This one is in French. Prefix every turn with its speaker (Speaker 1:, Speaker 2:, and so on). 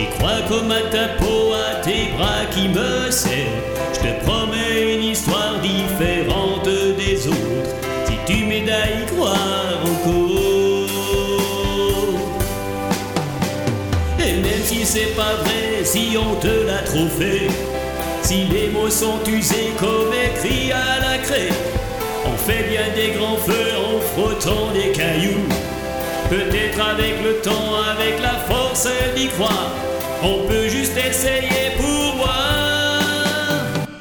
Speaker 1: crois comme à ta peau, à tes bras qui me serrent. Je te promets une histoire différente des autres, si tu m'aides à y croire encore. Et même si c'est pas vrai, si on te l'a trop fait, si les mots sont usés comme écrits à la craie, on fait bien des grands feux en frottant des cailloux. Peut-être avec le temps, avec la force d'y croire, on peut juste essayer